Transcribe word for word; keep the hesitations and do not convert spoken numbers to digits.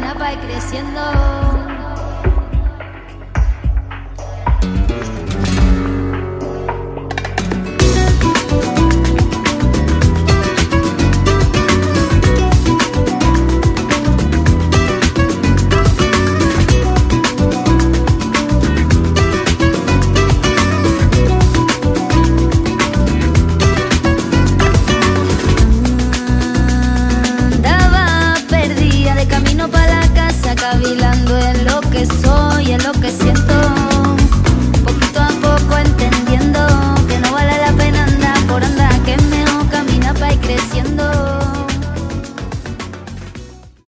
camina para ir creciendo. Cavilando en lo que soy, en lo que siento, poquito a poco entendiendo que no vale la pena andar por andar, que es mejor caminar para ir creciendo.